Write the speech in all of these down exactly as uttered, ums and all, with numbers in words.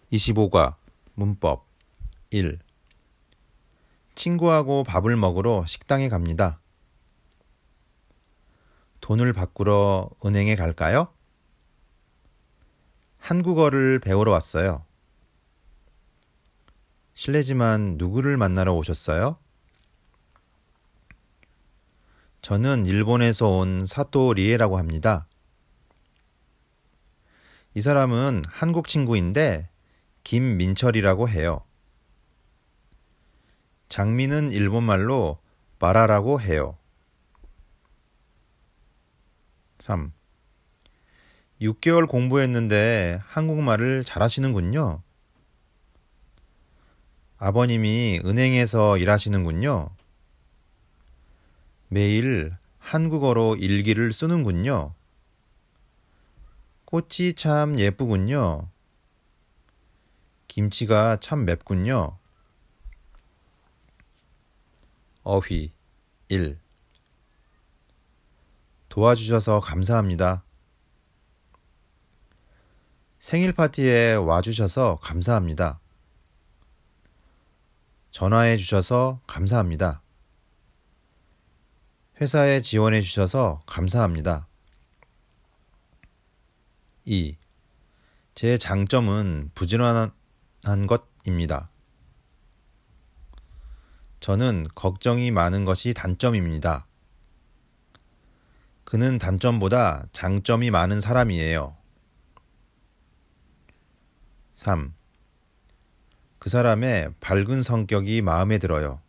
이십오 과 문법 일. 친구하고 밥을 먹으러 식당에 갑니다. 돈을 바꾸러 은행에 갈까요? 한국어를 배우러 왔어요. 실례지만 누구를 만나러 오셨어요? 저는 일본에서 온 사토 리에라고 합니다. 이 사람은 한국 친구인데 김민철이라고 해요. 장미는 일본말로 마라라고 해요. 삼. 육 개월 공부했는데 한국말을 잘하시는군요. 아버님이 은행에서 일하시는군요. 매일 한국어로 일기를 쓰는군요. 꽃이 참 예쁘군요. 김치가 참 맵군요. 어휘 일. 도와주셔서 감사합니다. 생일 파티에 와주셔서 감사합니다. 전화해 주셔서 감사합니다. 회사에 지원해 주셔서 감사합니다. 이. 제 장점은 부지런한 것입니다. 저는 걱정이 많은 것이 단점입니다. 그는 단점보다 장점이 많은 사람이에요. 삼. 그 사람의 밝은 성격이 마음에 들어요.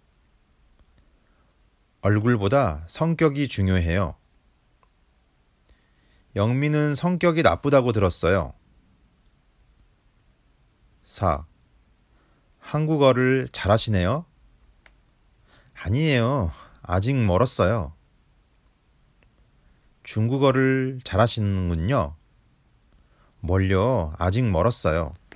얼굴보다 성격이 중요해요. 영민은 성격이 나쁘다고 들었어요. 사. 한국어를 잘하시네요? 아니에요. 아직 멀었어요. 중국어를 잘하시는군요. 뭘요? 아직 멀었어요.